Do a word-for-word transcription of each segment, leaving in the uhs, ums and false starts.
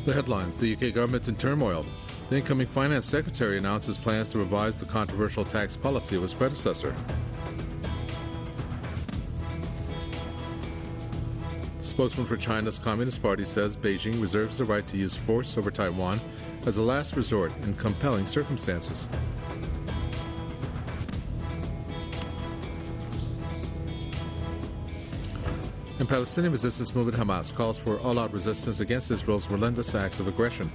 The headlines: the U K government in turmoil. The incoming finance secretary announces plans to revise the controversial tax policy of his predecessor. Spokesman for China's Communist Party says Beijing reserves the right to use force over Taiwan as a last resort in compelling circumstances. And Palestinian resistance movement Hamas calls for all-out resistance against Israel's relentless acts of aggression.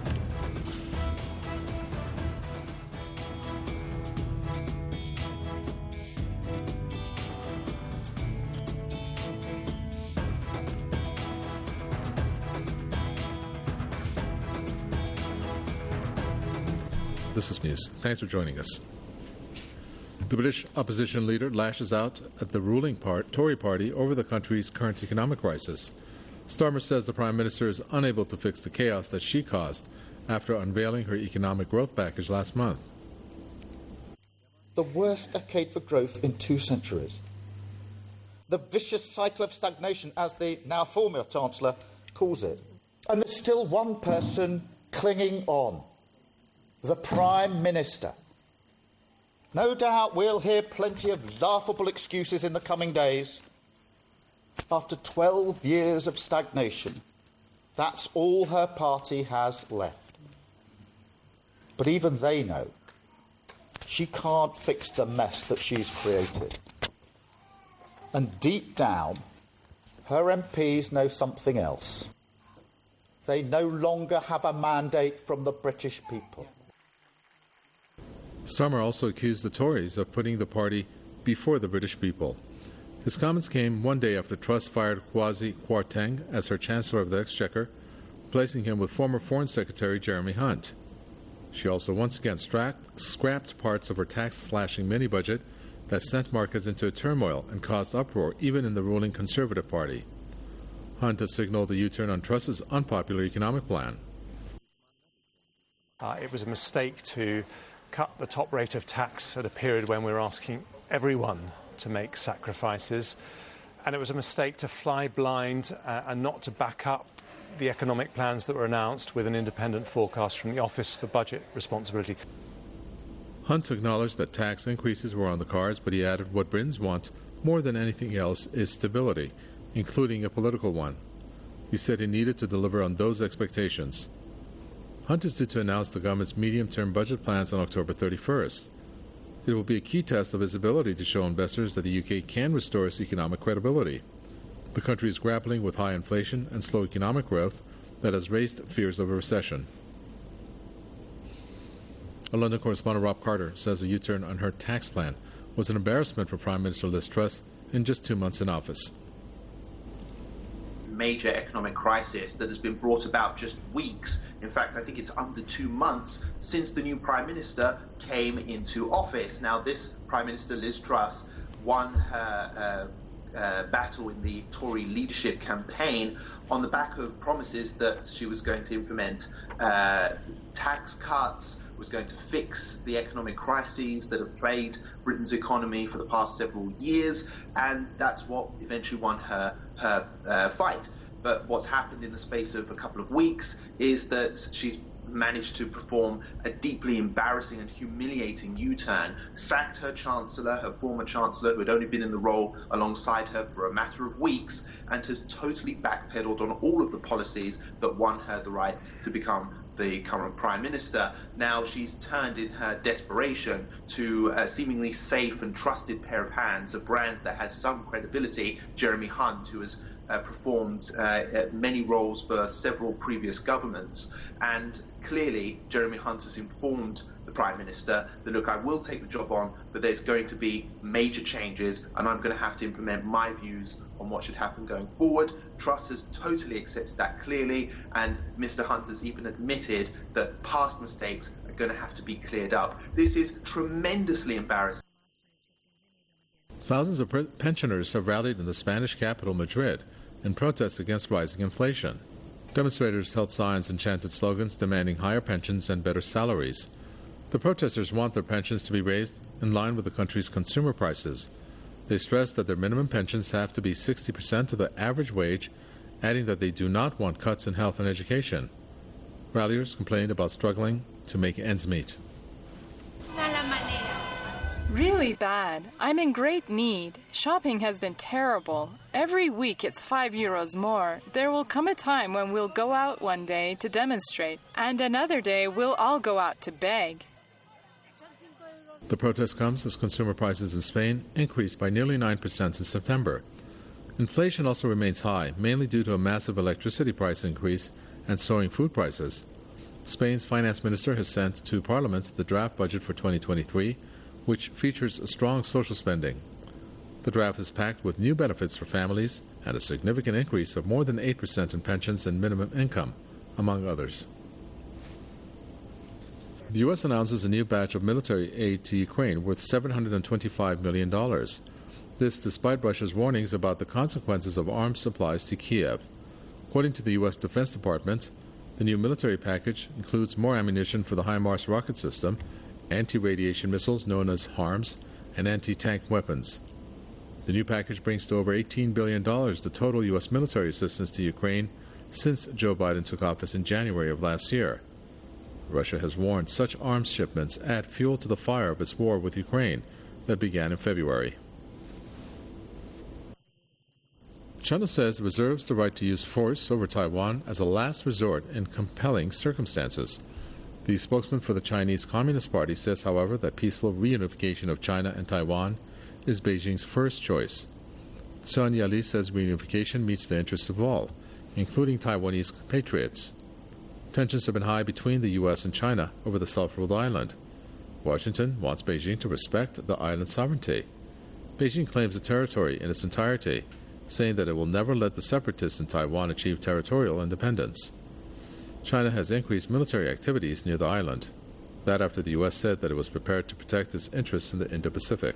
This is News. Thanks for joining us. The British opposition leader lashes out at the ruling part, Tory party over the country's current economic crisis. Starmer says the Prime Minister is unable to fix the chaos that she caused after unveiling her economic growth package last month. The worst decade for growth in two centuries. The vicious cycle of stagnation, as the now former Chancellor calls it. And there's still one person clinging on. The Prime Minister. No doubt we'll hear plenty of laughable excuses in the coming days. After twelve years of stagnation, that's all her party has left. But even they know she can't fix the mess that she's created. And deep down, her M Ps know something else. They no longer have a mandate from the British people. Starmer also accused the Tories of putting the party before the British people. His comments came one day after Truss fired Kwasi Kwarteng as her Chancellor of the Exchequer, replacing him with former Foreign Secretary Jeremy Hunt. She also once again scrapped, scrapped parts of her tax-slashing mini-budget that sent markets into turmoil and caused uproar even in the ruling Conservative Party. Hunt has signaled a U-turn on Truss's unpopular economic plan. Uh, it was a mistake to cut the top rate of tax at a period when we were asking everyone to make sacrifices. And it was a mistake to fly blind uh, and not to back up the economic plans that were announced with an independent forecast from the Office for Budget Responsibility. Hunt acknowledged that tax increases were on the cards, but he added what Britons want more than anything else is stability, including a political one. He said he needed to deliver on those expectations. Hunt is due to announce the government's medium-term budget plans on October thirty-first. It will be a key test of his ability to show investors that the U K can restore its economic credibility. The country is grappling with high inflation and slow economic growth that has raised fears of a recession. A London correspondent, Rob Carter, says a U-turn on her tax plan was an embarrassment for Prime Minister Liz Truss in just two months in office. Major economic crisis that has been brought about just weeks. In fact, I think it's under two months since the new Prime Minister came into office. Now, this Prime Minister, Liz Truss, won her uh, uh, battle in the Tory leadership campaign on the back of promises that she was going to implement uh, tax cuts, was going to fix the economic crises that have plagued Britain's economy for the past several years, and that's what eventually won her her uh, fight. But what's happened in the space of a couple of weeks is that she's managed to perform a deeply embarrassing and humiliating U-turn, sacked her Chancellor, her former Chancellor, who had only been in the role alongside her for a matter of weeks, and has totally backpedaled on all of the policies that won her the right to become the current Prime Minister. Now she's turned in her desperation to a seemingly safe and trusted pair of hands, a brand that has some credibility, Jeremy Hunt, who has uh, performed uh, many roles for several previous governments. And clearly, Jeremy Hunt has informed the Prime Minister that, look, I will take the job on, but there's going to be major changes, and I'm going to have to implement my views on what should happen going forward. Truss has totally accepted that clearly, and Mister Hunt has even admitted that past mistakes are going to have to be cleared up. This is tremendously embarrassing. Thousands of pensioners have rallied in the Spanish capital, Madrid, in protest against rising inflation. Demonstrators held signs and chanted slogans demanding higher pensions and better salaries. The protesters want their pensions to be raised in line with the country's consumer prices. They stress that their minimum pensions have to be sixty percent of the average wage, adding that they do not want cuts in health and education. Ralliers complained about struggling to make ends meet. Really bad. I'm in great need. Shopping has been terrible. Every week it's five euros more. There will come a time when we'll go out one day to demonstrate, and another day we'll all go out to beg. The protest comes as consumer prices in Spain increased by nearly nine percent in September. Inflation also remains high, mainly due to a massive electricity price increase and soaring food prices. Spain's finance minister has sent to Parliament the draft budget for twenty twenty-three, which features strong social spending. The draft is packed with new benefits for families and a significant increase of more than eight percent in pensions and minimum income, among others. The U S announces a new batch of military aid to Ukraine worth seven hundred twenty-five million dollars. This despite Russia's warnings about the consequences of arms supplies to Kiev. According to the U S Defense Department, the new military package includes more ammunition for the HIMARS rocket system, anti-radiation missiles known as HARMS, and anti-tank weapons. The new package brings to over eighteen billion dollars the total U S military assistance to Ukraine since Joe Biden took office in January of last year. Russia has warned such arms shipments add fuel to the fire of its war with Ukraine that began in February. China says it reserves the right to use force over Taiwan as a last resort in compelling circumstances. The spokesman for the Chinese Communist Party says, however, that peaceful reunification of China and Taiwan is Beijing's first choice. Sun Yali says reunification meets the interests of all, including Taiwanese patriots. Tensions have been high between the U S and China over the self-ruled island. Washington wants Beijing to respect the island's sovereignty. Beijing claims the territory in its entirety, saying that it will never let the separatists in Taiwan achieve territorial independence. China has increased military activities near the island. That after the U S said that it was prepared to protect its interests in the Indo-Pacific.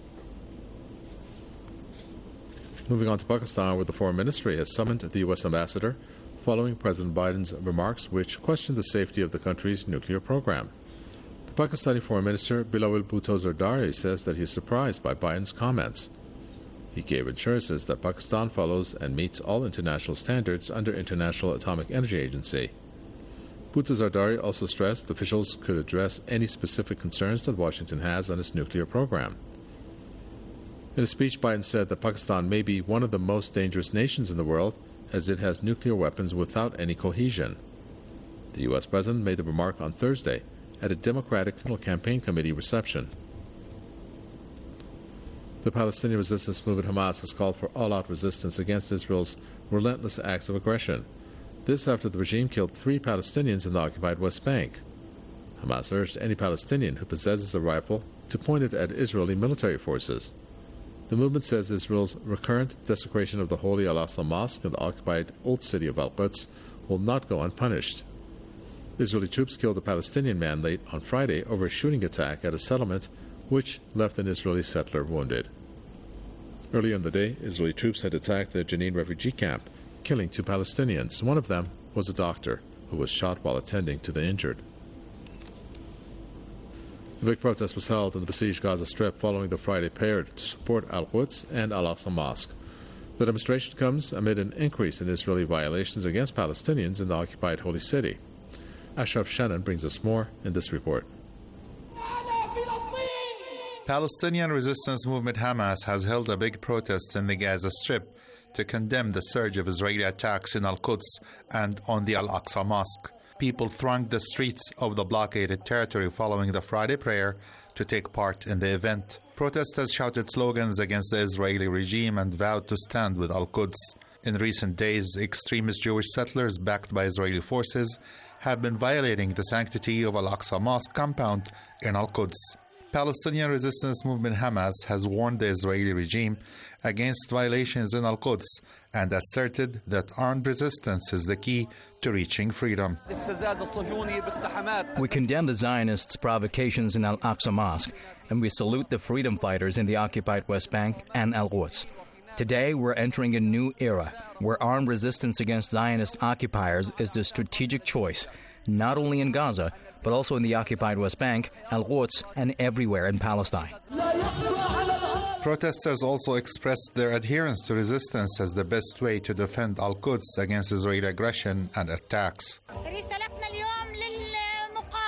Moving on to Pakistan, where the Foreign Ministry has summoned the U S ambassador following President Biden's remarks which questioned the safety of the country's nuclear program. The Pakistani Foreign Minister Bilawal Bhutto Zardari says that he is surprised by Biden's comments. He gave assurances that Pakistan follows and meets all international standards under International Atomic Energy Agency. Bhutto Zardari also stressed officials could address any specific concerns that Washington has on its nuclear program. In a speech, Biden said that Pakistan may be one of the most dangerous nations in the world as it has nuclear weapons without any cohesion. The U S President made the remark on Thursday at a Democratic Campaign Committee reception. The Palestinian resistance movement Hamas has called for all-out resistance against Israel's relentless acts of aggression. This after the regime killed three Palestinians in the occupied West Bank. Hamas urged any Palestinian who possesses a rifle to point it at Israeli military forces. The movement says Israel's recurrent desecration of the holy Al-Aqsa Mosque in the occupied Old City of Al-Quds will not go unpunished. Israeli troops killed a Palestinian man late on Friday over a shooting attack at a settlement which left an Israeli settler wounded. Earlier in the day, Israeli troops had attacked the Jenin refugee camp, killing two Palestinians. One of them was a doctor who was shot while attending to the injured. A big protest was held in the besieged Gaza Strip following the Friday prayer to support Al-Quds and Al-Aqsa Mosque. The demonstration comes amid an increase in Israeli violations against Palestinians in the occupied Holy City. Ashraf Shannon brings us more in this report. Palestinian resistance movement Hamas has held a big protest in the Gaza Strip to condemn the surge of Israeli attacks in Al-Quds and on the Al-Aqsa Mosque. People thronged the streets of the blockaded territory following the Friday prayer to take part in the event. Protesters shouted slogans against the Israeli regime and vowed to stand with Al-Quds. In recent days, extremist Jewish settlers backed by Israeli forces have been violating the sanctity of Al-Aqsa Mosque compound in Al-Quds. Palestinian resistance movement Hamas has warned the Israeli regime against violations in Al-Quds and asserted that armed resistance is the key to reaching freedom. We condemn the Zionists' provocations in Al-Aqsa Mosque, and we salute the freedom fighters in the occupied West Bank and Al-Quds. Today, we're entering a new era where armed resistance against Zionist occupiers is the strategic choice, not only in Gaza, but also in the occupied West Bank, Al-Quds, and everywhere in Palestine. Protesters also expressed their adherence to resistance as the best way to defend Al-Quds against Israeli aggression and attacks.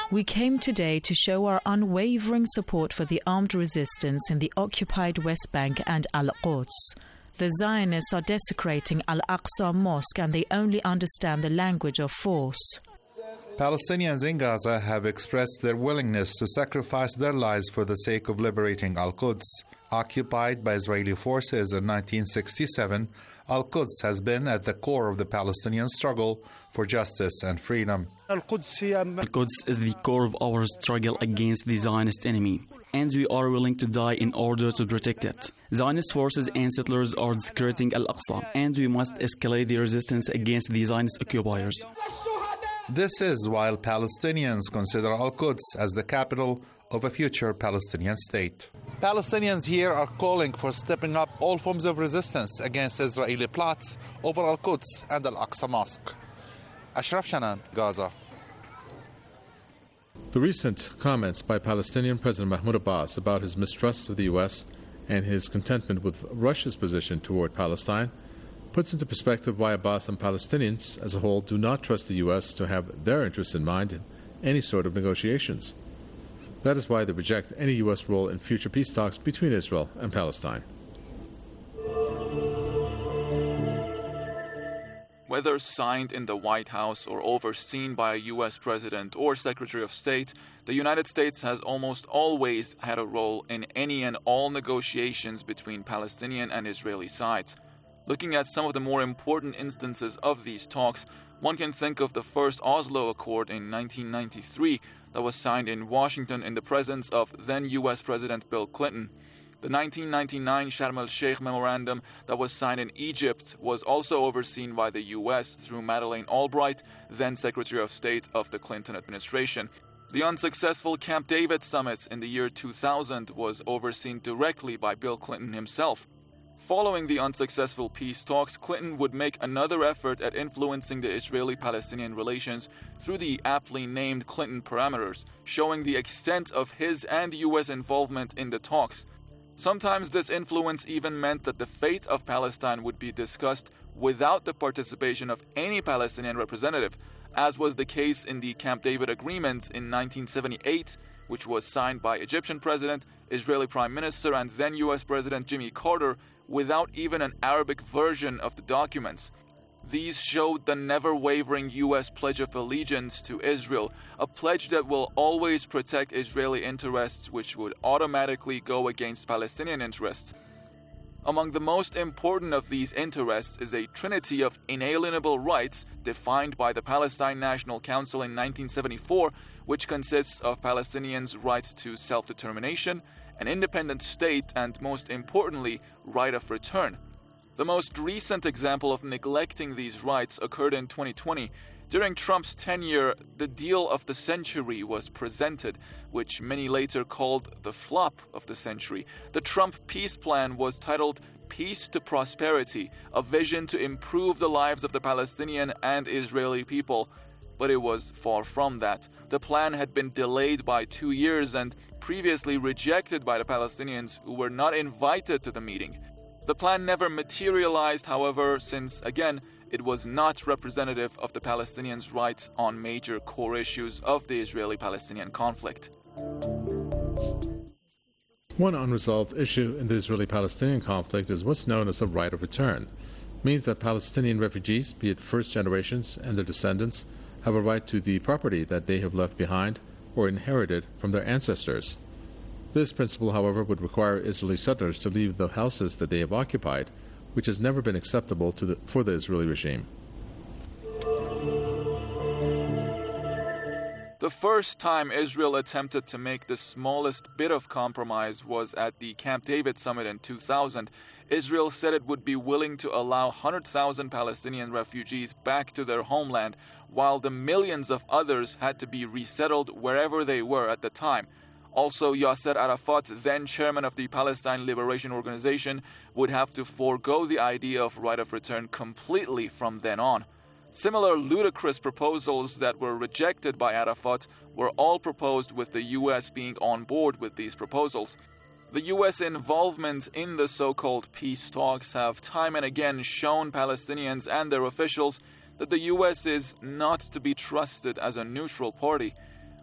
We came today to show our unwavering support for the armed resistance in the occupied West Bank and Al-Quds. The Zionists are desecrating Al-Aqsa Mosque and they only understand the language of force. Palestinians in Gaza have expressed their willingness to sacrifice their lives for the sake of liberating Al-Quds. Occupied by Israeli forces in nineteen sixty-seven, Al-Quds has been at the core of the Palestinian struggle for justice and freedom. Al-Quds is the core of our struggle against the Zionist enemy, and we are willing to die in order to protect it. Zionist forces and settlers are desecrating Al-Aqsa, and we must escalate the resistance against the Zionist occupiers. This is while Palestinians consider Al-Quds as the capital of a future Palestinian state. Palestinians here are calling for stepping up all forms of resistance against Israeli plots over Al-Quds and Al-Aqsa Mosque. Ashraf Shanan, Gaza. The recent comments by Palestinian President Mahmoud Abbas about his mistrust of the U S and his contentment with Russia's position toward Palestine puts into perspective why Abbas and Palestinians as a whole do not trust the U S to have their interests in mind in any sort of negotiations. That is why they reject any U S role in future peace talks between Israel and Palestine. Whether signed in the White House or overseen by a U S president or Secretary of State, the United States has almost always had a role in any and all negotiations between Palestinian and Israeli sides. Looking at some of the more important instances of these talks, one can think of the first Oslo Accord in nineteen ninety-three that was signed in Washington in the presence of then U S President Bill Clinton. The nineteen ninety-nine Sharm el-Sheikh Memorandum that was signed in Egypt was also overseen by the U S through Madeleine Albright, then Secretary of State of the Clinton administration. The unsuccessful Camp David summit in the year two thousand was overseen directly by Bill Clinton himself. Following the unsuccessful peace talks, Clinton would make another effort at influencing the Israeli-Palestinian relations through the aptly named Clinton parameters, showing the extent of his and U S involvement in the talks. Sometimes this influence even meant that the fate of Palestine would be discussed without the participation of any Palestinian representative, as was the case in the Camp David Agreement in nineteen seventy-eight, which was signed by Egyptian President, Israeli Prime Minister, and then U S President Jimmy Carter, without even an Arabic version of the documents. These showed the never-wavering U S pledge of allegiance to Israel, a pledge that will always protect Israeli interests, which would automatically go against Palestinian interests. Among the most important of these interests is a trinity of inalienable rights defined by the Palestine National Council in nineteen seventy-four, which consists of Palestinians' rights to self-determination, an independent state, and most importantly, right of return. The most recent example of neglecting these rights occurred in twenty twenty. During Trump's tenure, the deal of the century was presented, which many later called the flop of the century. The Trump peace plan was titled Peace to Prosperity, a vision to improve the lives of the Palestinian and Israeli people. But it was far from that. The plan had been delayed by two years and previously rejected by the Palestinians, who were not invited to the meeting. The plan never materialized, however, since, again, it was not representative of the Palestinians' rights on major core issues of the Israeli-Palestinian conflict. One unresolved issue in the Israeli-Palestinian conflict is what's known as the right of return. It means that Palestinian refugees, be it first generations and their descendants, have a right to the property that they have left behind or inherited from their ancestors. This principle, however, would require Israeli settlers to leave the houses that they have occupied, which has never been acceptable to the, for the Israeli regime. The first time Israel attempted to make the smallest bit of compromise was at the Camp David summit in two thousand. Israel said it would be willing to allow one hundred thousand Palestinian refugees back to their homeland, while the millions of others had to be resettled wherever they were at the time. Also, Yasser Arafat, then chairman of the Palestine Liberation Organization, would have to forego the idea of right of return completely from then on. Similar ludicrous proposals that were rejected by Arafat were all proposed with the U S being on board with these proposals. The U S involvement in the so-called peace talks have time and again shown Palestinians and their officials that the U S is not to be trusted as a neutral party.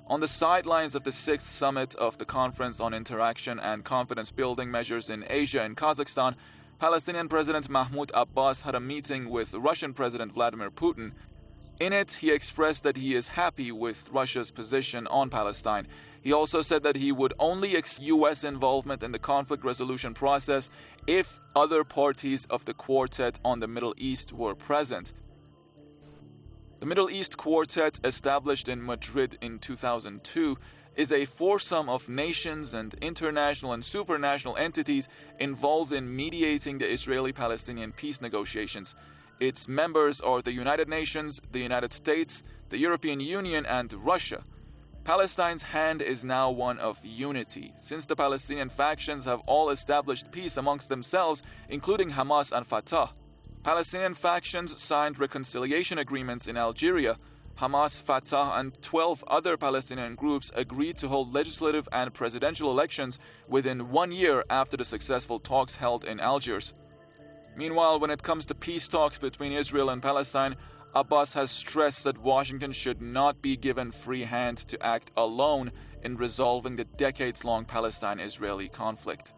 On the sidelines of the sixth summit of the Conference on Interaction and Confidence Building Measures in Asia in Kazakhstan, Palestinian President Mahmoud Abbas had a meeting with Russian President Vladimir Putin. In it, he expressed that he is happy with Russia's position on Palestine. He also said that he would only accept U S involvement in the conflict resolution process if other parties of the Quartet on the Middle East were present. The Middle East Quartet, established in Madrid in two thousand two, is a foursome of nations and international and supranational entities involved in mediating the Israeli-Palestinian peace negotiations. Its members are the United Nations, the United States, the European Union, and Russia. Palestine's hand is now one of unity, since the Palestinian factions have all established peace amongst themselves, including Hamas and Fatah. Palestinian factions signed reconciliation agreements in Algeria. Hamas, Fatah, and twelve other Palestinian groups agreed to hold legislative and presidential elections within one year after the successful talks held in Algiers. Meanwhile, when it comes to peace talks between Israel and Palestine, Abbas has stressed that Washington should not be given free hand to act alone in resolving the decades-long Palestine-Israeli conflict.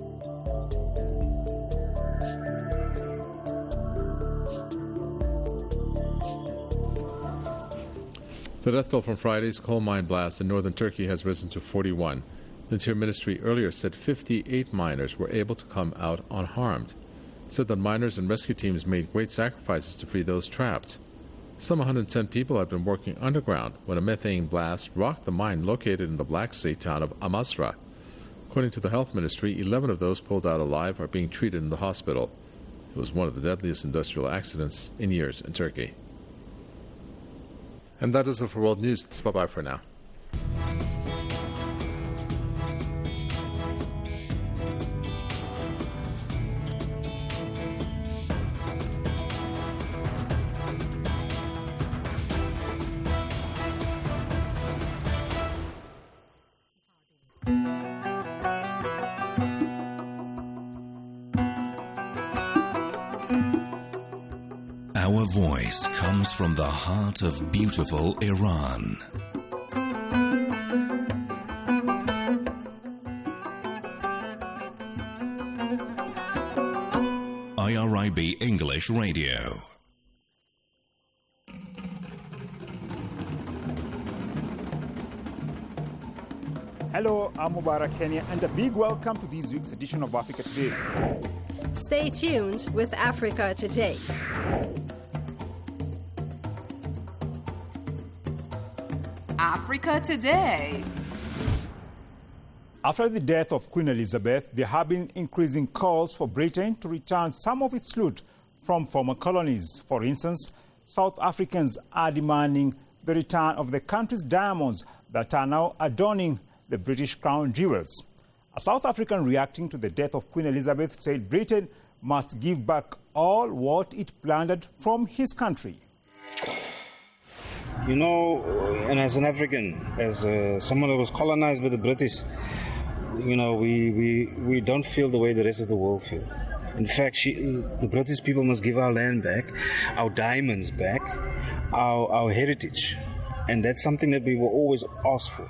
The death toll from Friday's coal mine blast in northern Turkey has risen to forty-one. The Interior Ministry earlier said fifty-eight miners were able to come out unharmed. It said that miners and rescue teams made great sacrifices to free those trapped. Some one hundred ten people had been working underground when a methane blast rocked the mine located in the Black Sea town of Amasra. According to the Health Ministry, eleven of those pulled out alive are being treated in the hospital. It was one of the deadliest industrial accidents in years in Turkey. And that is it for World News. Bye-bye for now. Our voice comes from the heart of beautiful Iran. I R I B English Radio. Hello, I'm Mubarak Kenya, and a big welcome to this week's edition of Africa Today. Stay tuned with Africa Today. Africa Today. After the death of Queen Elizabeth, there have been increasing calls for Britain to return some of its loot from former colonies. For instance, South Africans are demanding the return of the country's diamonds that are now adorning the British crown jewels. A South African reacting to the death of Queen Elizabeth said Britain must give back all what it plundered from his country. You know, and as an African, as uh, someone who was colonized by the British, you know, we, we, we don't feel the way the rest of the world feel. In fact, she, the British people must give our land back, our diamonds back, our, our heritage. And that's something that we will always ask for.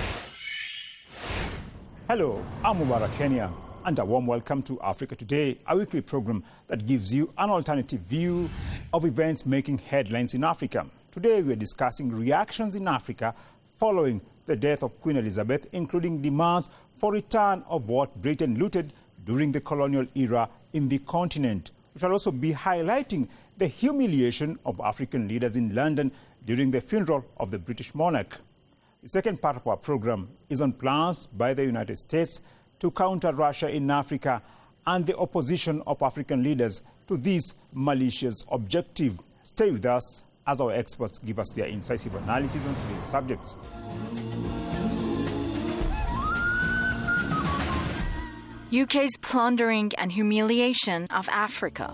Hello, I'm Mubarak Kenya, and a warm welcome to Africa Today, a weekly program that gives you an alternative view of events making headlines in Africa. Today we are discussing reactions in Africa following the death of Queen Elizabeth, including demands for return of what Britain looted during the colonial era in the continent. We shall also be highlighting the humiliation of African leaders in London during the funeral of the British monarch. The second part of our program is on plans by the United States to counter Russia in Africa and the opposition of African leaders to this malicious objective. Stay with us as our experts give us their incisive analysis on today's subjects. U K's plundering and humiliation of Africa.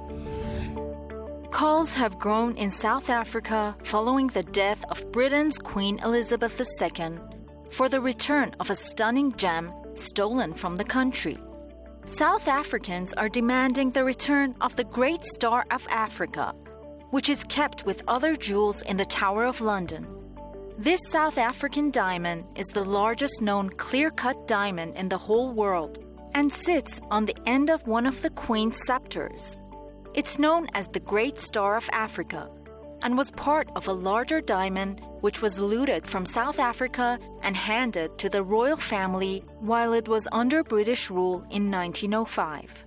Calls have grown in South Africa following the death of Britain's Queen Elizabeth the Second for the return of a stunning gem stolen from the country. South Africans are demanding the return of the Great Star of Africa, which is kept with other jewels in the Tower of London. This South African diamond is the largest known clear-cut diamond in the whole world and sits on the end of one of the Queen's scepters. It's known as the Great Star of Africa and was part of a larger diamond which was looted from South Africa and handed to the royal family while it was under British rule in nineteen oh five.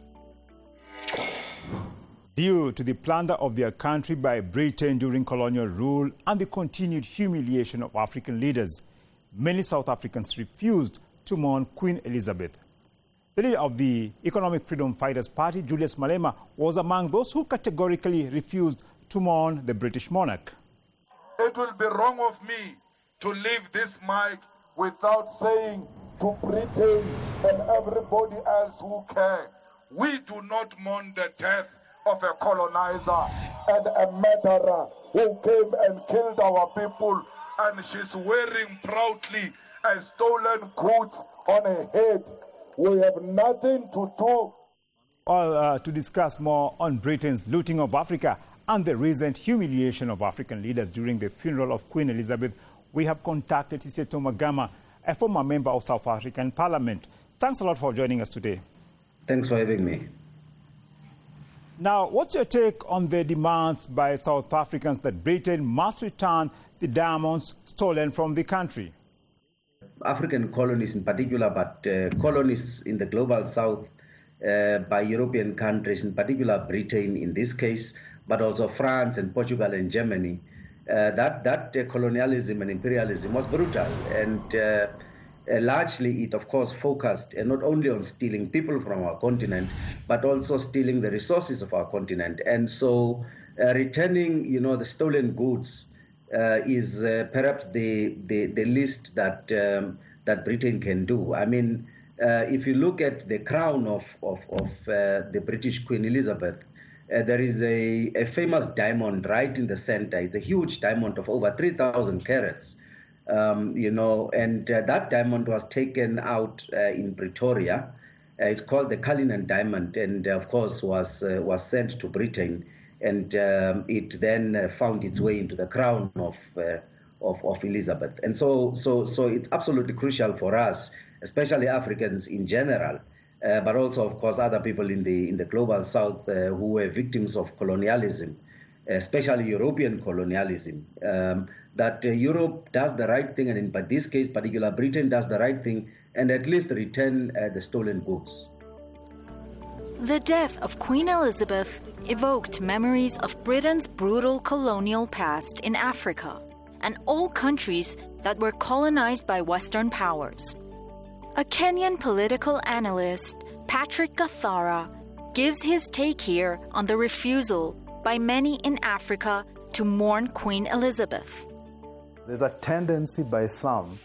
Due to the plunder of their country by Britain during colonial rule and the continued humiliation of African leaders, many South Africans refused to mourn Queen Elizabeth. The leader of the Economic Freedom Fighters Party, Julius Malema, was among those who categorically refused to mourn the British monarch. It will be wrong of me to leave this mic without saying to Britain and everybody else who care, we do not mourn the death of a colonizer and a murderer who came and killed our people, and she's wearing proudly a stolen goods on her head. We have nothing to do. All uh, to discuss more on Britain's looting of Africa and the recent humiliation of African leaders during the funeral of Queen Elizabeth, we have contacted Tiseto Magama, a former member of South African Parliament. Thanks a lot for joining us today. Thanks for having me. Now, what's your take on the demands by South Africans that Britain must return the diamonds stolen from the country? African colonies in particular, but uh, colonies in the global south uh, by European countries, in particular Britain in this case, but also France and Portugal and Germany, uh, that, that uh, colonialism and imperialism was brutal. And uh, uh, largely it, of course, focused uh, not only on stealing people from our continent, but also stealing the resources of our continent. And so uh, returning, you know, the stolen goods uh, is uh, perhaps the, the, the least that, um, that Britain can do. I mean, uh, if you look at the crown of, of, of uh, the British Queen Elizabeth, Uh, there is a, a famous diamond right in the center. It's a huge diamond of over three thousand carats, um, you know, and uh, that diamond was taken out uh, in Pretoria. Uh, it's called the Cullinan diamond, and uh, of course was uh, was sent to Britain, and um, it then uh, found its way into the crown of, uh, of of Elizabeth. And so, so, so it's absolutely crucial for us, especially Africans in general, Uh, but also, of course, other people in the in the global south uh, who were victims of colonialism, especially European colonialism, um, that uh, Europe does the right thing, and in this case, particular Britain does the right thing, and at least return uh, the stolen goods. The death of Queen Elizabeth evoked memories of Britain's brutal colonial past in Africa and all countries that were colonized by Western powers. A Kenyan political analyst, Patrick Gathara, gives his take here on the refusal by many in Africa to mourn Queen Elizabeth. There's a tendency by some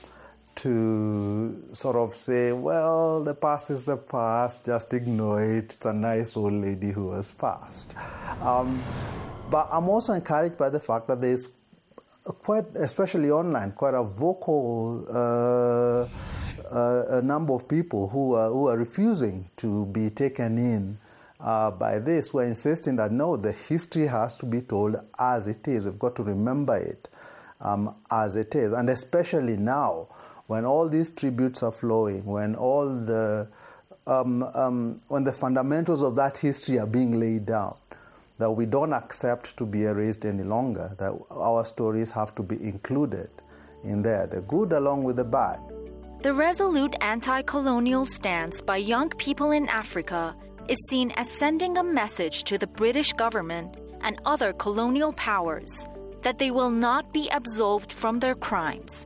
to sort of say, well, the past is the past, just ignore it. It's a nice old lady who has passed. Um, but I'm also encouraged by the fact that there's quite, especially online, quite a vocal uh, Uh, a number of people who are, who are refusing to be taken in uh, by this, who are insisting that no, the history has to be told as it is. We've got to remember it um, as it is. And especially now, when all these tributes are flowing, when all the um, um, when the fundamentals of that history are being laid down, that we don't accept to be erased any longer, that our stories have to be included in there, the good along with the bad. The resolute anti-colonial stance by young people in Africa is seen as sending a message to the British government and other colonial powers that they will not be absolved from their crimes.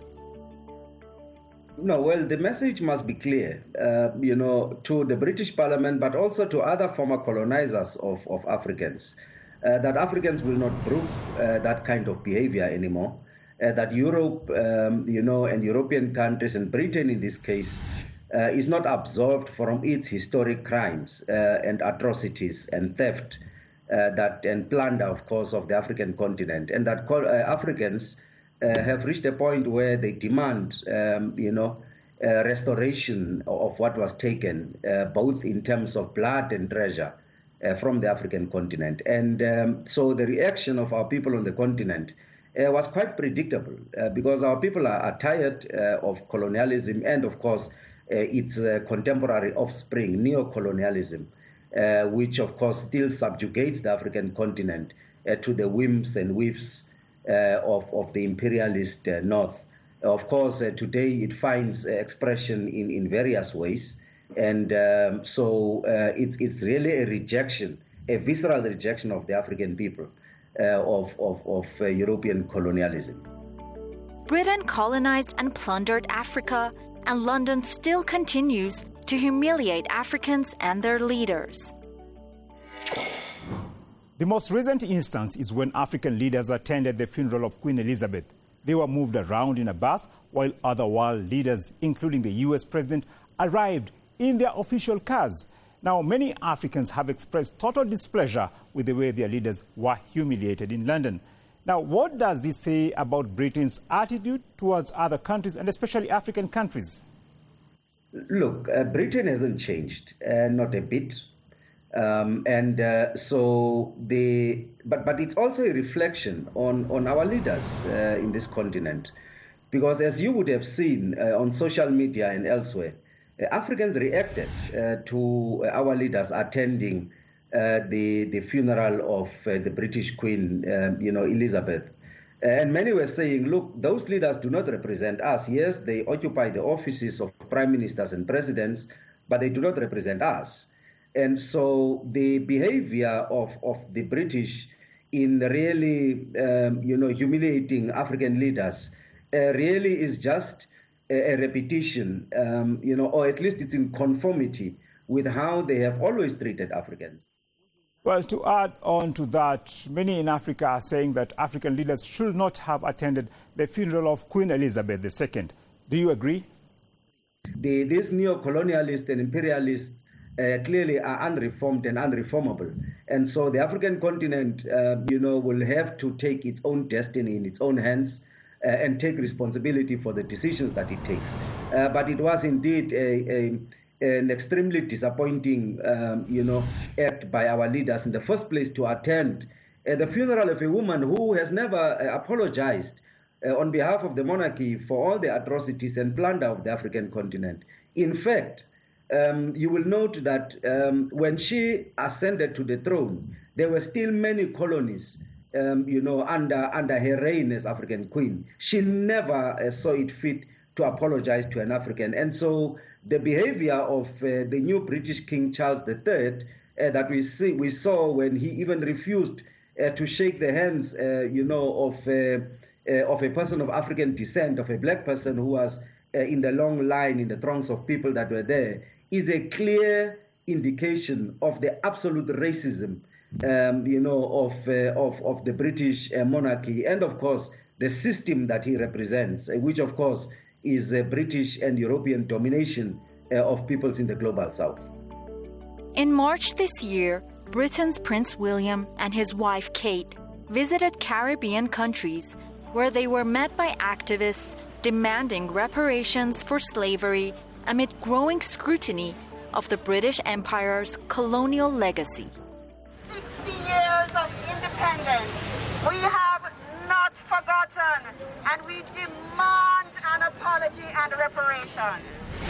No, well, the message must be clear, uh, you know, to the British Parliament, but also to other former colonizers of, of Africans, uh, that Africans will not brook uh, that kind of behavior anymore. Uh, that Europe, um, you know, and European countries, and Britain in this case, uh, is not absolved from its historic crimes uh, and atrocities and theft uh, that and plunder, of course, of the African continent, and that uh, Africans uh, have reached a point where they demand, um, you know, uh, restoration of what was taken, uh, both in terms of blood and treasure uh, from the African continent. And um, so the reaction of our people on the continent uh, was quite predictable uh, because our people are, are tired uh, of colonialism and, of course, uh, its uh, contemporary offspring, neo-colonialism, uh, which, of course, still subjugates the African continent uh, to the whims and whiffs uh, of, of the imperialist uh, North. Of course, uh, today it finds uh, expression in, in various ways. And um, so uh, it's, it's really a rejection, a visceral rejection of the African people uh, of, of, of uh, European colonialism. Britain colonized and plundered Africa, and London still continues to humiliate Africans and their leaders. The most recent instance is when African leaders attended the funeral of Queen Elizabeth. They were moved around in a bus while other world leaders, including the U S president, arrived in their official cars. Now, many Africans have expressed total displeasure with the way their leaders were humiliated in London. Now, what does this say about Britain's attitude towards other countries, and especially African countries? Look, uh, Britain hasn't changed, uh, not a bit. Um, and uh, so the, but, but it's also a reflection on, on our leaders uh, in this continent. Because as you would have seen uh, on social media and elsewhere, uh, Africans reacted uh, to our leaders attending uh, the, the funeral of uh, the British Queen, uh, you know, Elizabeth. And many were saying, look, those leaders do not represent us. Yes, they occupy the offices of prime ministers and presidents, but they do not represent us. And so the behavior of, of the British in really, um, you know, humiliating African leaders uh, really is just a, a repetition, um, you know, or at least it's in conformity with how they have always treated Africans. Well, to add on to that, many in Africa are saying that African leaders should not have attended the funeral of Queen Elizabeth the Second. Do you agree? The, these neo-colonialists and imperialists Uh, clearly are unreformed and unreformable. And so the African continent, uh, you know, will have to take its own destiny in its own hands uh, and take responsibility for the decisions that it takes. Uh, but it was indeed a, a, an extremely disappointing, um, you know, act by our leaders in the first place to attend uh, the funeral of a woman who has never uh, apologized uh, on behalf of the monarchy for all the atrocities and plunder of the African continent. In fact, Um, you will note that um, when she ascended to the throne, there were still many colonies, um, you know, under under her reign as African queen. She never uh, saw it fit to apologize to an African. And so the behavior of uh, the new British King Charles the Third uh, that we see, we saw when he even refused uh, to shake the hands, uh, you know, of uh, uh, of a person of African descent, of a black person who was uh, in the long line, in the throngs of people that were there, is a clear indication of the absolute racism, um, you know, of, uh, of of the British uh, monarchy, and of course the system that he represents, uh, which of course is uh, British and European domination uh, of peoples in the global south. In March this year, Britain's Prince William and his wife Kate visited Caribbean countries where they were met by activists demanding reparations for slavery amid growing scrutiny of the British Empire's colonial legacy. sixty years of independence, we have not forgotten, and we demand an apology and reparations.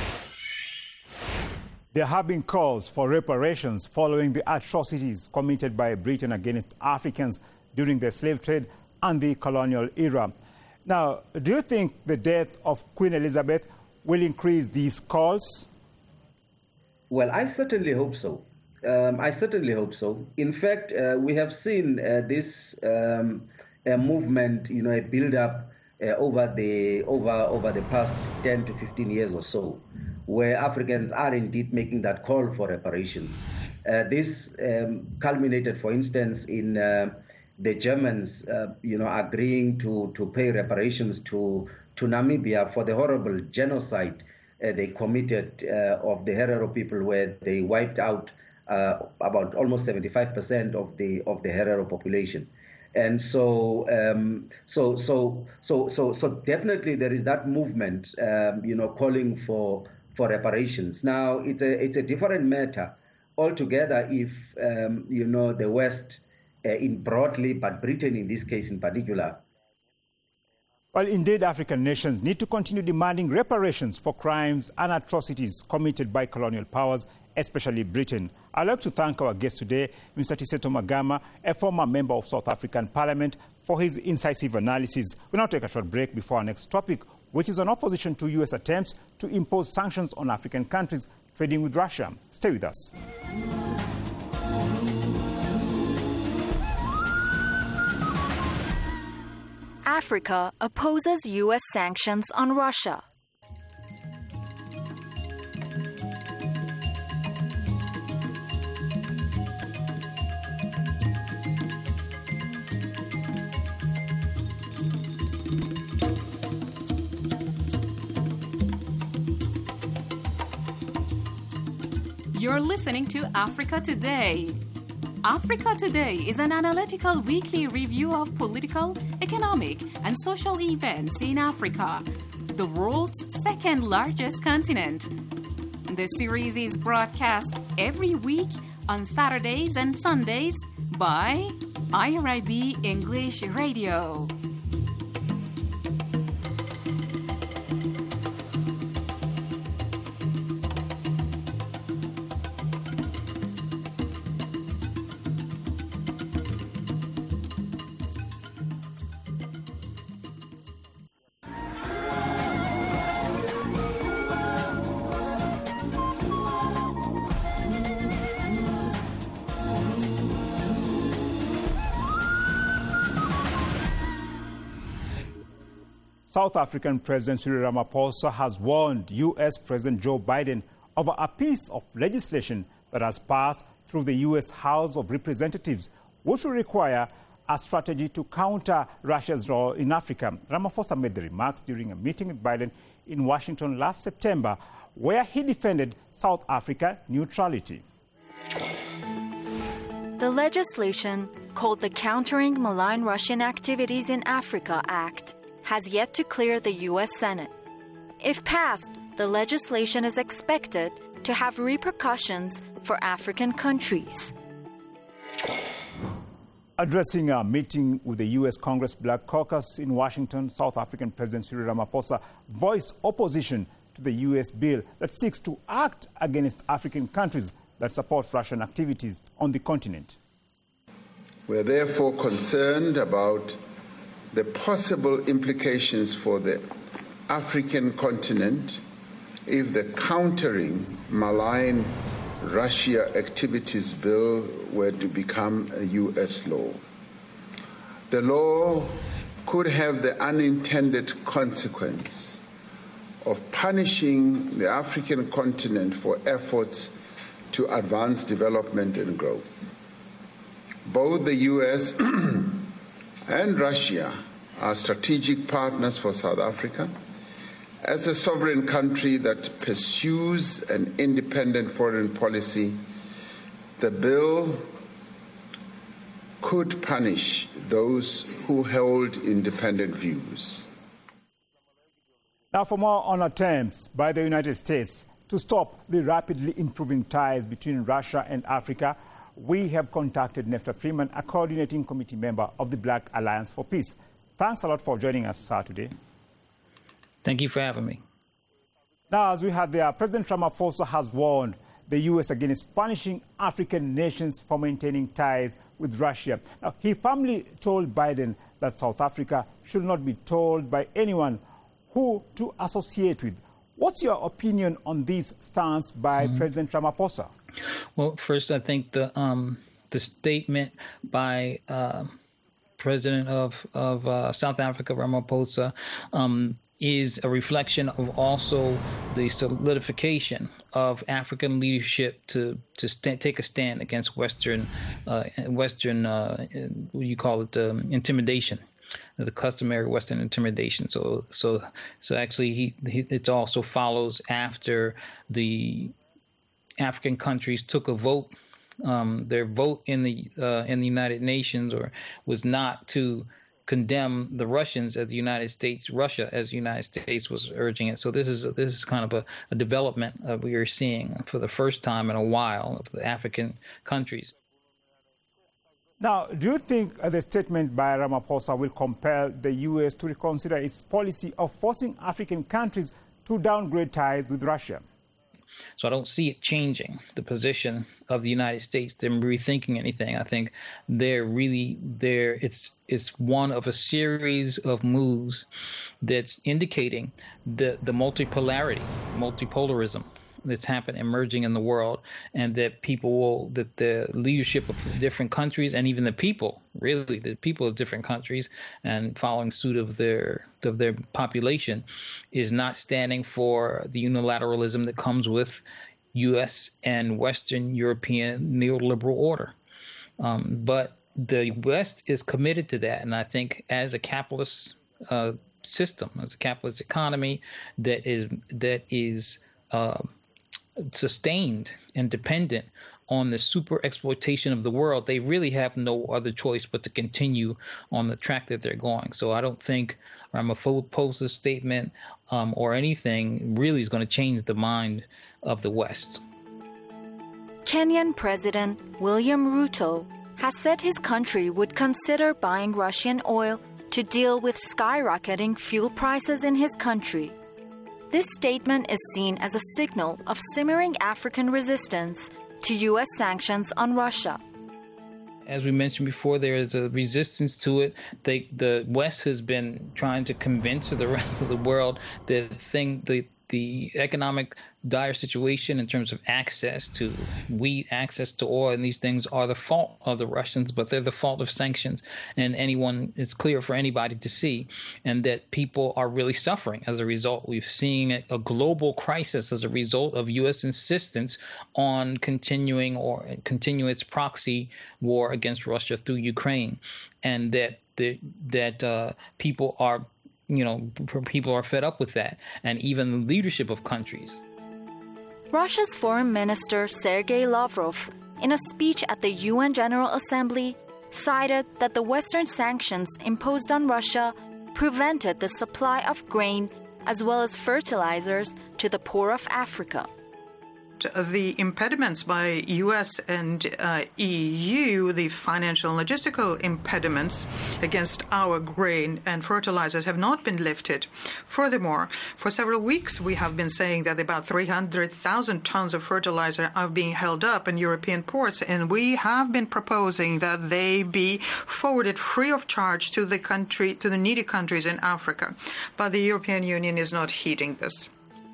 There have been calls for reparations following the atrocities committed by Britain against Africans during the slave trade and the colonial era. Now, do you think the death of Queen Elizabeth will increase these calls? Well, I certainly hope so. Um, I certainly hope so. In fact, uh, we have seen uh, this um, uh, movement, you know, a build-up uh, over the over over the past ten to fifteen years or so, where Africans are indeed making that call for reparations. Uh, this um, culminated, for instance, in uh, the Germans, uh, you know, agreeing to to pay reparations to. to Namibia for the horrible genocide uh, they committed uh, of the Herero people, where they wiped out uh, about almost seventy-five percent of the of the Herero population. And so, um, so, so, so, so, so definitely there is that movement, um, you know, calling for for reparations. Now, it's a it's a different matter altogether if um, you know the West, uh, in broadly, but Britain in this case in particular, Well, indeed, African nations need to continue demanding reparations for crimes and atrocities committed by colonial powers, especially Britain. I'd like to thank our guest today, Mister Tiseto Magama, a former member of South African Parliament, for his incisive analysis. We'll now take a short break before our next topic, which is on opposition to U S attempts to impose sanctions on African countries trading with Russia. Stay with us. Africa opposes U S sanctions on Russia. You're listening to Africa Today. Africa Today is an analytical weekly review of political, economic, and social events in Africa, the world's second largest continent. The series is broadcast every week on Saturdays and Sundays by I R I B English Radio. South African President Cyril Ramaphosa has warned U S President Joe Biden over a piece of legislation that has passed through the U S House of Representatives, which will require a strategy to counter Russia's role in Africa. Ramaphosa made the remarks during a meeting with Biden in Washington last September, where he defended South Africa neutrality. The legislation, called the Countering Malign Russian Activities in Africa Act, has yet to clear the U S Senate. If passed, the legislation is expected to have repercussions for African countries. Addressing a meeting with the U S Congress Black Caucus in Washington, South African President Cyril Ramaphosa voiced opposition to the U S bill that seeks to act against African countries that support Russian activities on the continent. We are therefore concerned about the possible implications for the African continent if the Countering Malign Russia Activities Bill were to become a U S law. The law could have the unintended consequence of punishing the African continent for efforts to advance development and growth. Both the U S and Russia are strategic partners for South Africa. As a sovereign country that pursues an independent foreign policy, the bill could punish those who hold independent views. Now, for more on attempts by the United States to stop the rapidly improving ties between Russia and Africa, we have contacted Nefta Freeman, a coordinating committee member of the Black Alliance for Peace. Thanks a lot for joining us, sir, today. Thank you for having me. Now, as we had there, President Ramaphosa has warned the U S against punishing African nations for maintaining ties with Russia. Now, he firmly told Biden that South Africa should not be told by anyone who to associate with. What's your opinion on this stance by mm-hmm. President Ramaphosa? Well, first, I think the um, the statement by uh, President of of uh, South Africa, Ramaphosa, um, is a reflection of also the solidification of African leadership to to st- take a stand against Western uh, Western uh, what do you call it um, intimidation. The customary Western intimidation. So, so, so actually, he, he it also follows after the African countries took a vote. Um, their vote in the uh, in the United Nations, or was not to condemn the Russians as the United States, Russia as the United States was urging it. So this is this is kind of a, a development uh, we are seeing for the first time in a while of the African countries. Now, do you think uh, the statement by Ramaphosa will compel the U S to reconsider its policy of forcing African countries to downgrade ties with Russia? So I don't see it changing the position of the United States, them rethinking anything. I think they're really there. It's it's one of a series of moves that's indicating the, the multipolarity, multipolarism that's happened emerging in the world, and that people will, that the leadership of different countries and even the people, really the people of different countries and following suit of their of their population, is not standing for the unilateralism that comes with U S and Western European neoliberal order. Um, but the West is committed to that, and I think as a capitalist uh, system, as a capitalist economy that is that is uh, sustained and dependent on the super exploitation of the world, they really have no other choice but to continue on the track that they're going. So I don't think Ramaphosa's statement um, or anything really is going to change the mind of the West. Kenyan President William Ruto has said his country would consider buying Russian oil to deal with skyrocketing fuel prices in his country. This statement is seen as a signal of simmering African resistance to U S sanctions on Russia. As we mentioned before, there is a resistance to it. They, the West has been trying to convince the rest of the world that thing, the the economic dire situation in terms of access to wheat, access to oil, and these things are the fault of the Russians, but they're the fault of sanctions. And anyone, it's clear for anybody to see, and that people are really suffering as a result. We've seen a global crisis as a result of U S insistence on continuing or continue its proxy war against Russia through Ukraine, and that the, that uh, people are You know, people are fed up with that, and even the leadership of countries. Russia's Foreign Minister Sergei Lavrov, in a speech at the U N General Assembly, cited that the Western sanctions imposed on Russia prevented the supply of grain as well as fertilizers to the poor of Africa. The impediments by U S and uh, E U, the financial and logistical impediments against our grain and fertilizers, have not been lifted. Furthermore, for several weeks we have been saying that about three hundred thousand tons of fertilizer are being held up in European ports, and we have been proposing that they be forwarded free of charge to the country, to the needy countries in Africa. But the European Union is not heeding this.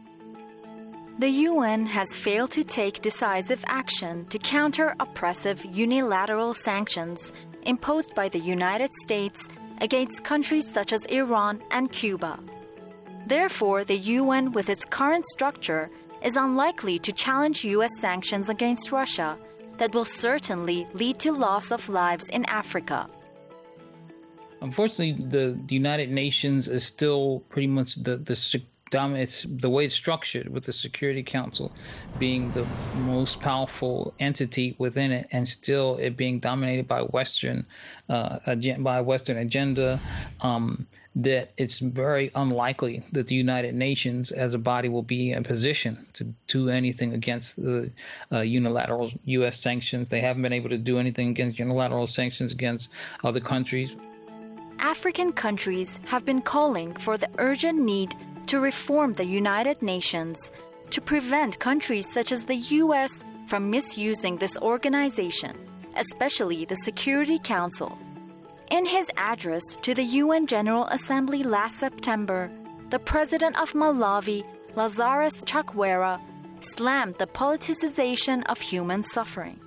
The U N has failed to take decisive action to counter oppressive unilateral sanctions imposed by the United States against countries such as Iran and Cuba. Therefore, the U N, with its current structure, is unlikely to challenge U S sanctions against Russia that will certainly lead to loss of lives in Africa. Unfortunately, the, the United Nations is still pretty much the, the It's the way it's structured, with the Security Council being the most powerful entity within it, and still it being dominated by Western, uh, by Western agenda. Um, that it's very unlikely that the United Nations as a body will be in a position to do anything against the uh, unilateral U S sanctions. They haven't been able to do anything against unilateral sanctions against other countries. African countries have been calling for the urgent need to reform the United Nations to prevent countries such as the U S from misusing this organization, especially the Security Council. In his address to the U N General Assembly last September, the president of Malawi, Lazarus Chakwera, slammed the politicization of human suffering.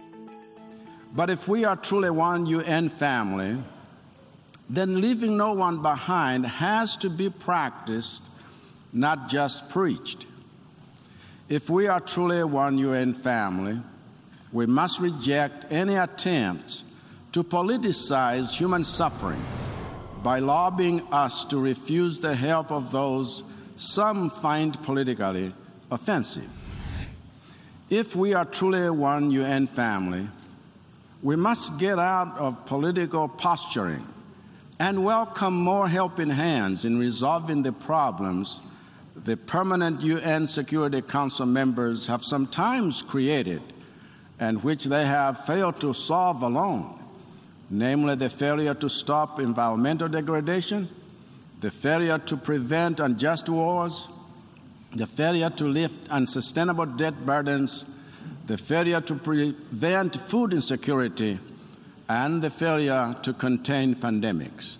But if we are truly one U N family, then leaving no one behind has to be practiced, not just preached. If we are truly one U N family, we must reject any attempts to politicize human suffering by lobbying us to refuse the help of those some find politically offensive. If we are truly one U N family, we must get out of political posturing and welcome more helping hands in resolving the problems the permanent U N Security Council members have sometimes created and which they have failed to solve alone. namely the failure to stop environmental degradation, the failure to prevent unjust wars, the failure to lift unsustainable debt burdens, the failure to prevent food insecurity, and the failure to contain pandemics.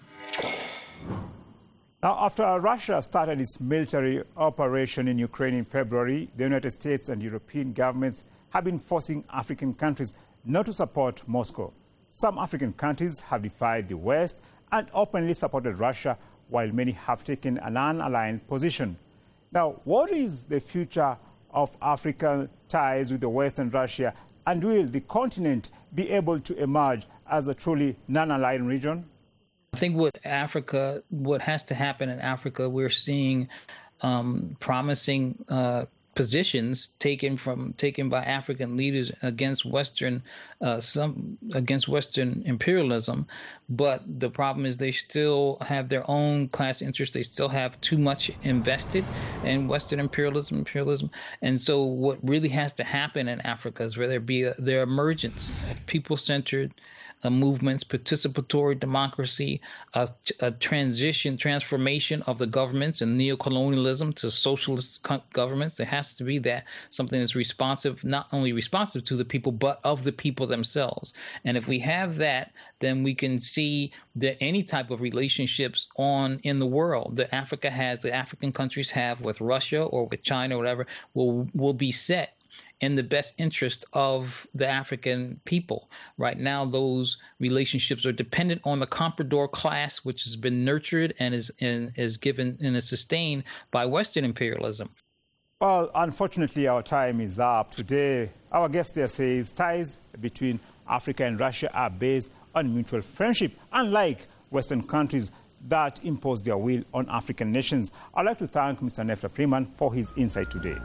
Now, after Russia started its military operation in Ukraine in February, the United States and European governments have been forcing African countries not to support Moscow. Some African countries have defied the West and openly supported Russia, while many have taken an unaligned position. Now, what is the future of African ties with the West and Russia, and will the continent be able to emerge as a truly non-aligned region? I think what Africa, what has to happen in Africa, we're seeing um, promising uh, positions taken from taken by African leaders against Western uh, some against Western imperialism, but the problem is they still have their own class interests. They still have too much invested in Western imperialism, imperialism, and so what really has to happen in Africa is where there be a, their emergence of people-centered Uh, movements, participatory democracy, a, a transition, transformation of the governments and neocolonialism to socialist governments. There has to be that, something that's responsive, not only responsive to the people, but of the people themselves. And if we have that, then we can see that any type of relationships on in the world that Africa has, that African countries have with Russia or with China or whatever, will will be set in the best interest of the African people. Right now, those relationships are dependent on the comprador class, which has been nurtured and is and is given and is sustained by Western imperialism. Well, unfortunately, our time is up today. Our guest there says ties between Africa and Russia are based on mutual friendship, unlike Western countries that impose their will on African nations. I'd like to thank Mister Nefra Freeman for his insight today.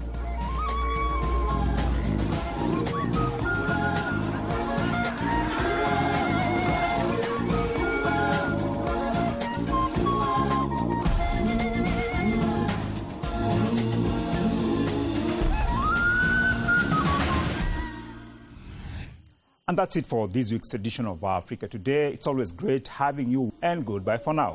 And that's it for this week's edition of Africa Today. It's always great having you, and goodbye for now.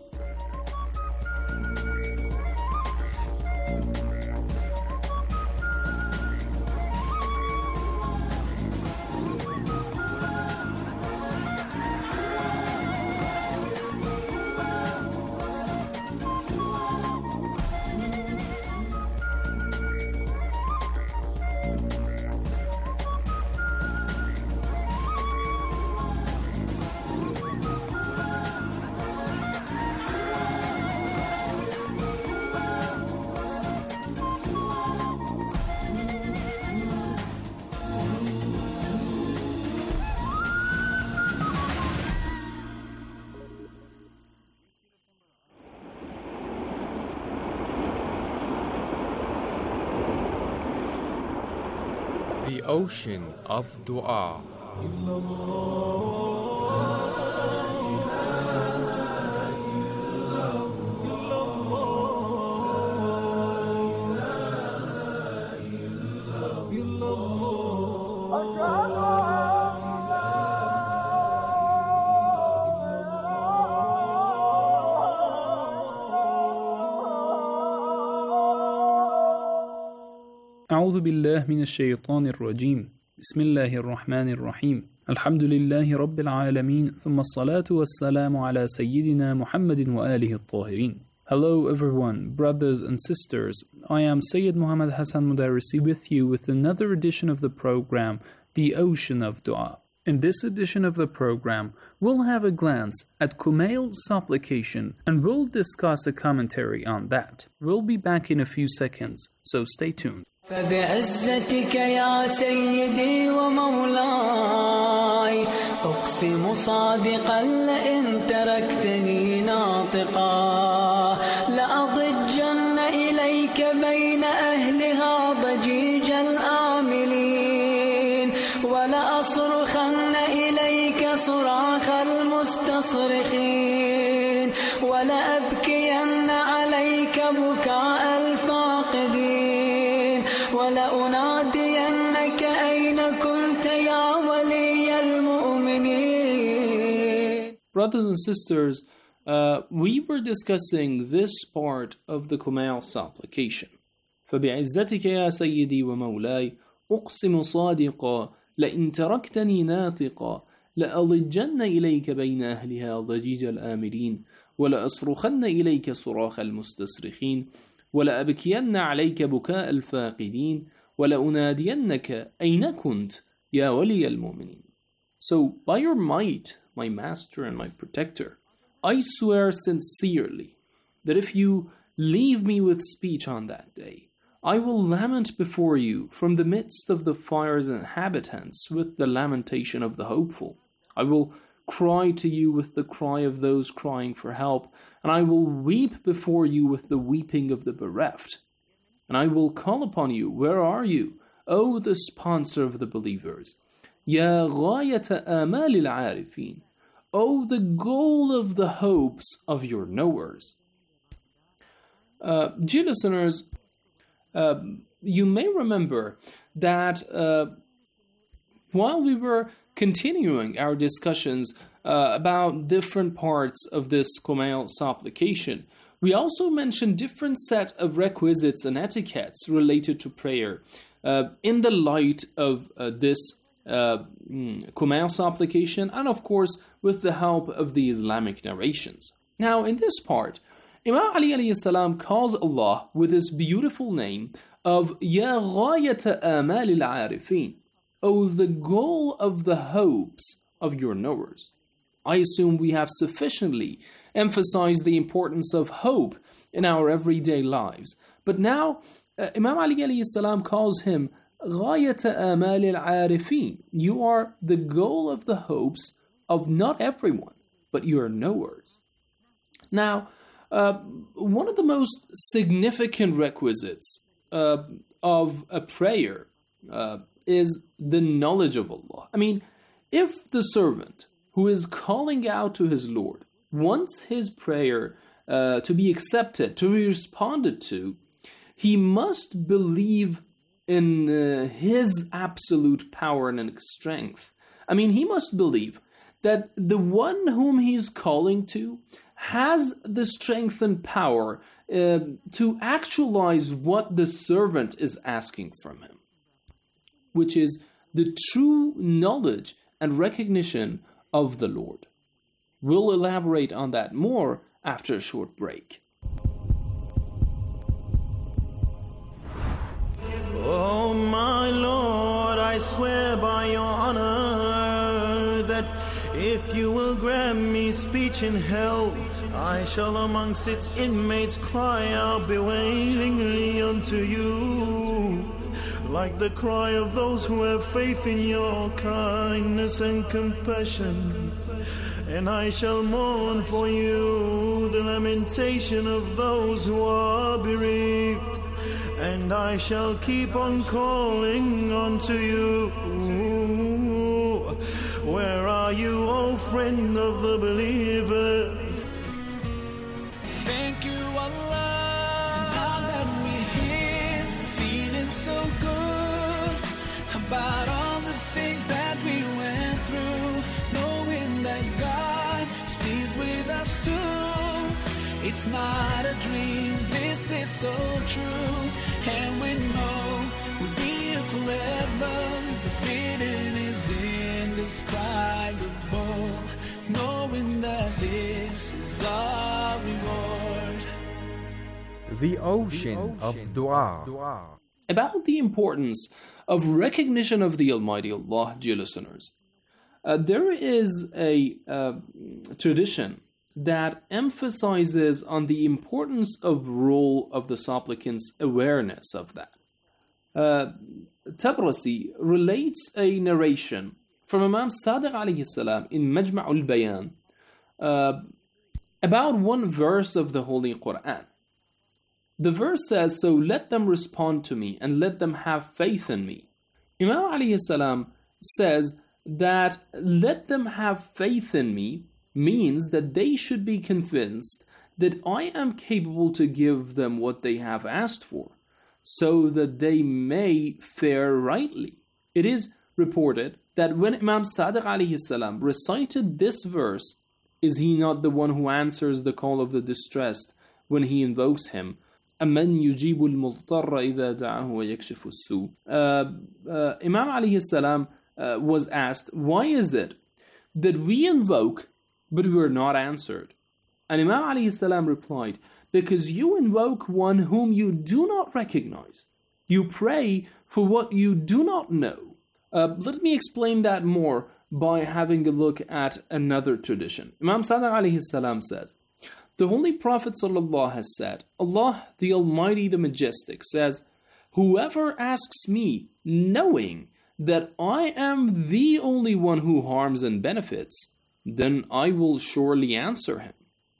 The ocean of dua. أعوذ بالله من الشيطان الرجيم بسم الله الرحمن الرحيم الحمد لله رب العالمين ثم الصلاة والسلام على سيدنا محمد وآله الطاهرين. Hello everyone, brothers and sisters. I am Sayyid Muhammad Hassan Mudarrisi with you with another edition of the program, The Ocean of Dua. In this edition of the program, we'll have a glance at Kumail's supplication and we'll discuss a commentary on that. We'll be back in a few seconds, so stay tuned. فبعزتك يا سيدي ومولاي أقسم صادقا لئن تركتني ناطقا لأضجن إليك بين أهلها ضجيج الآملين ولأصرخن إليك صراخ المستصرخين ولأبكين عليك بكاء الفاقدين ولأنادينك أين كنت يا ولي المؤمنين Brothers and sisters, uh, we were discussing this part of the Kumail supplication. فبعزتك يا سيدي ومولاي أقسم صادقا لئن تركتني ناطقا لأضجن إليك بين أهلها ضجيج الآمرين ولأصرخن إليك صراخ المستصرخين ولأبكين عليك بكاء الفاقدين ولأنادينك أين كنت يا ولي المؤمنين. So, by your might, my master and my protector, I swear sincerely that if you leave me with speech on that day, I will lament before you from the midst of the fire's inhabitants with the lamentation of the hopeful. I will cry to you with the cry of those crying for help, and I will weep before you with the weeping of the bereft. And I will call upon you, where are you, O the sponsor of the believers? Ya ghayata amal al-arifin, O the goal of the hopes of your knowers. Uh, dear listeners, uh, you may remember that uh, while we were continuing our discussions uh, about different parts of this Kumail supplication, we also mentioned different set of requisites and etiquettes related to prayer uh, in the light of uh, this uh, Kumail supplication, and of course with the help of the Islamic narrations. Now, in this part, Imam Ali alayhi salam calls Allah with his beautiful name of Ya ghayata amal al-arifin, O the goal of the hopes of your knowers. I assume we have sufficiently emphasized the importance of hope in our everyday lives. But now, uh, Imam Ali alayhi salam calls him Ghayata amal al-arifin. You are the goal of the hopes of not everyone, but your knowers. Now, uh, one of the most significant requisites uh, of a prayer uh, is the knowledge of Allah. I mean, if the servant who is calling out to his Lord wants his prayer uh, to be accepted, to be responded to, he must believe in uh, his absolute power and strength. I mean, he must believe that the one whom he's calling to has the strength and power uh, to actualize what the servant is asking from him, which is the true knowledge and recognition of the Lord. We'll elaborate on that more after a short break. Oh my Lord, I swear by your honor that if you will grant me speech in hell, I shall amongst its inmates cry out bewailingly unto you, like the cry of those who have faith in your kindness and compassion. And I shall mourn for you the lamentation of those who are bereaved, and I shall keep on calling unto you. Where are you, O friend of the believer? Thank you, Allah. Now that we're here, feeling so good about all the things that we went through, knowing that God speaks with us too. It's not a dream, this is so true, and we know we'll be here forever. The feeling is indescribable, knowing that this is our reward. The ocean of dua. About the importance of recognition of the Almighty Allah, dear listeners, uh, there is a uh, tradition that emphasizes on the importance of role of the supplicant's awareness of that. Uh, Tabrasi relates a narration from Imam Sadiq alayhi salam in Majma'ul Bayan uh, about one verse of the Holy Quran. The verse says, "So let them respond to me and let them have faith in me." Imam alayhi salam says that let them have faith in me means that they should be convinced that I am capable to give them what they have asked for, so that they may fare rightly. It is reported that when Imam Sadiq alayhi salam recited this verse, Is he not the one who answers the call of the distressed when he invokes him? أَمَّنْ يُجِيبُ الْمُضْطَرَّ إِذَا دَعَهُ وَيَكْشِفُ السُّوءَ. uh, uh, Imam alayhi salam uh, was asked, why is it that we invoke but we are not answered? And Imam alayhi salam replied, because you invoke one whom you do not recognize. You pray for what you do not know. Uh, let me explain that more by having a look at another tradition. Imam Sadiq alayhi salam says, the Holy Prophet sallallahu has said, Allah the Almighty the Majestic says, whoever asks me knowing that I am the only one who harms and benefits, then I will surely answer him.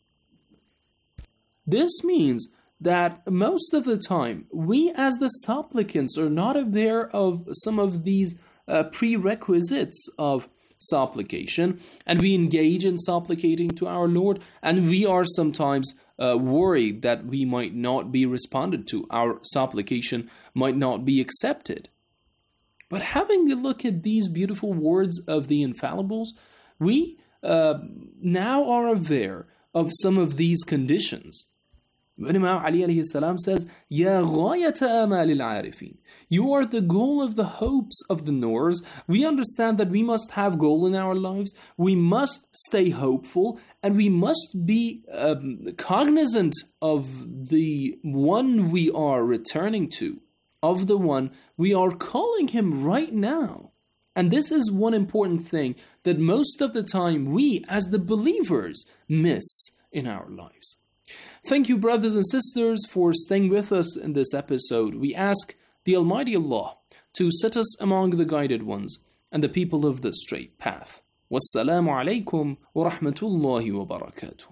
This means that most of the time, we as the supplicants are not aware of some of these uh, prerequisites of supplication, and we engage in supplicating to our Lord, and we are sometimes uh, worried that we might not be responded to, our supplication might not be accepted. But having a look at these beautiful words of the infallibles, we uh, now are aware of some of these conditions. Imam Ali alayhi salam says, Ya ghayata amal al-arifin. You are the goal of the hopes of the knowers. We understand that we must have goal in our lives. We must stay hopeful, and we must be um, cognizant of the one we are returning to, of the one we are calling him right now. And this is one important thing that most of the time we as the believers miss in our lives. Thank you, brothers and sisters, for staying with us in this episode. We ask the Almighty Allah to set us among the guided ones and the people of the straight path. Wassalamu alaikum wa rahmatullahi wa barakatuh.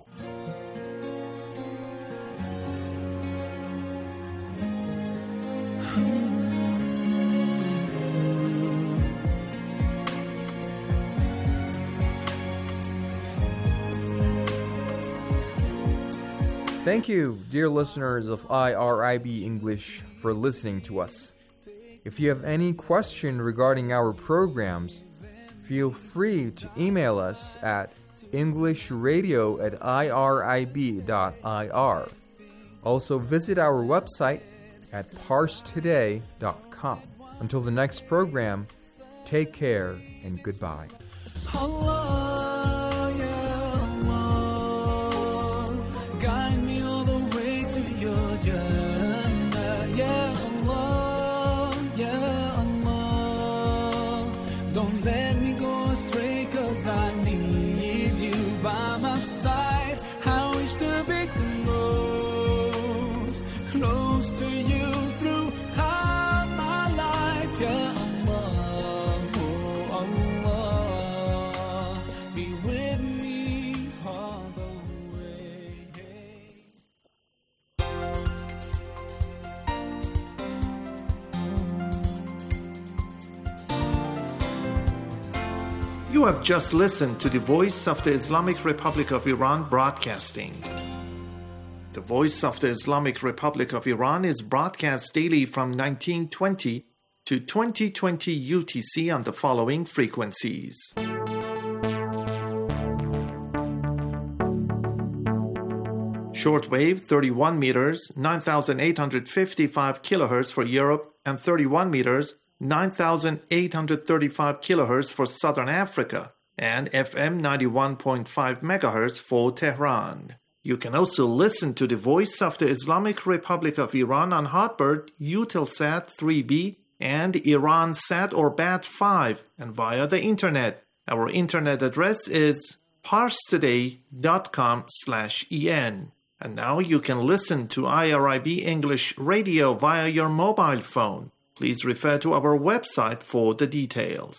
Thank you, dear listeners of I R I B English, for listening to us. If you have any question regarding our programs, feel free to email us at englishradio at irib dot I R. Also visit our website at parse today dot com. Until the next program, take care and goodbye. Allah, ya Allah, guide me all the way to your Jannah. Ya Allah, ya Allah, don't let me go astray, 'cause I need you by my side. I wish to be close, close to you throughout my life. Ya Allah, oh Allah, be with me all the way. You have just listened to the Voice of the Islamic Republic of Iran broadcasting. The Voice of the Islamic Republic of Iran is broadcast daily from nineteen twenty to twenty twenty U T C on the following frequencies. Shortwave thirty-one meters, nine thousand eight hundred fifty-five kilohertz for Europe, and thirty-one meters, nine thousand eight hundred thirty-five kilohertz for Southern Africa, and F M ninety-one point five megahertz for Tehran. You can also listen to the Voice of the Islamic Republic of Iran on Hotbird, Eutelsat three B, and Iransat or B A T five, and via the internet. Our internet address is parstoday dot com slash en. And now you can listen to I R I B English Radio via your mobile phone. Please refer to our website for the details.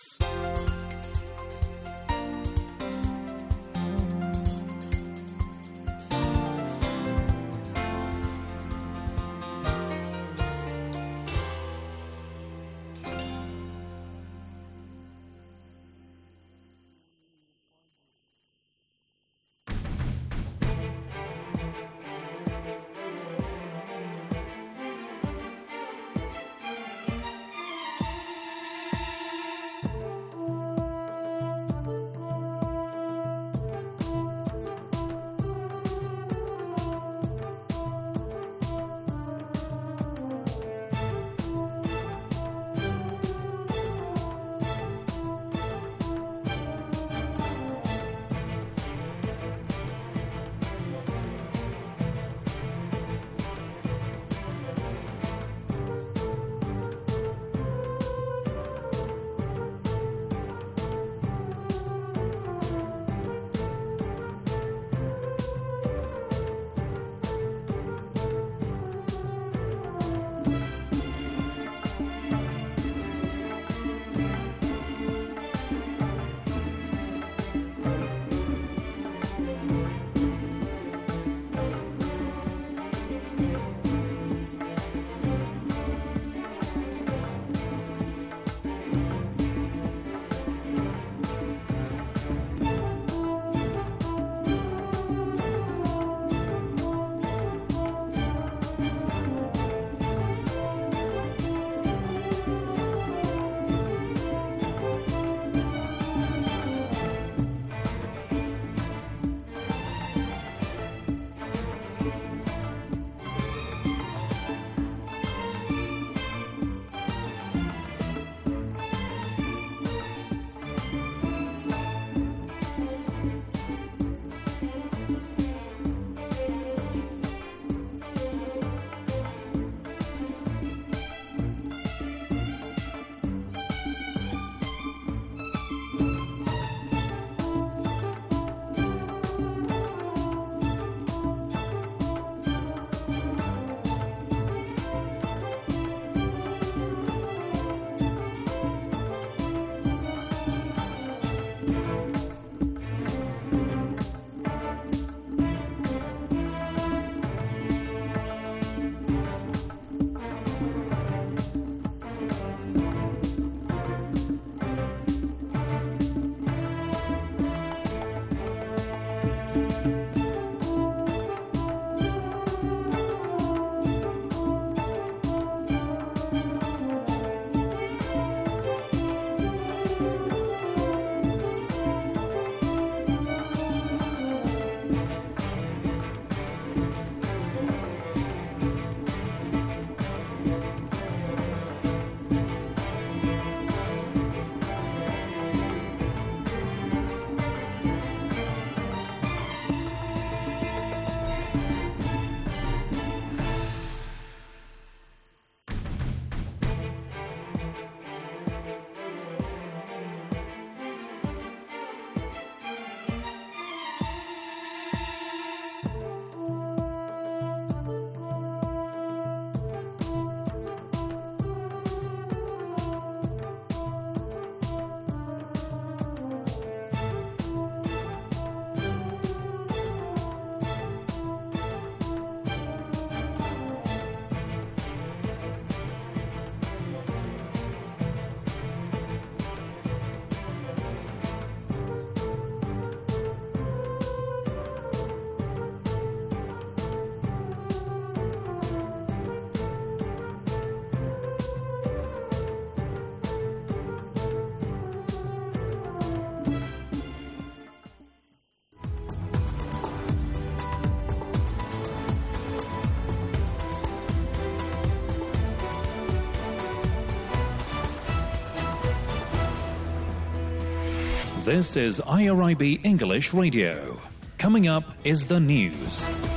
This is I R I B English Radio. Coming up is the news.